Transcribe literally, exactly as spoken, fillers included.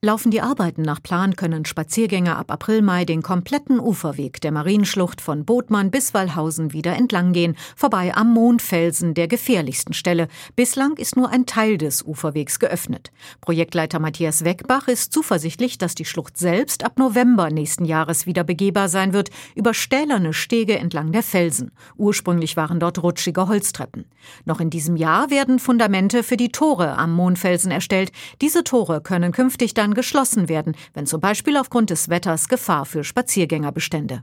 Laufen die Arbeiten nach Plan, können Spaziergänger ab April Mai den kompletten Uferweg der Marienschlucht von Bodmann bis Wallhausen wieder entlang gehen, vorbei am Mondfelsen, der gefährlichsten Stelle. Bislang ist nur ein Teil des Uferwegs geöffnet. Projektleiter Matthias Weckbach ist zuversichtlich, dass die Schlucht selbst ab November nächsten Jahres wieder begehbar sein wird, über stählerne Stege entlang der Felsen. Ursprünglich waren dort rutschige Holztreppen. Noch in diesem Jahr werden Fundamente für die Tore am Mondfelsen erstellt. Diese Tore können künftig dann geschlossen werden, wenn zum Beispiel aufgrund des Wetters Gefahr für Spaziergänger bestände.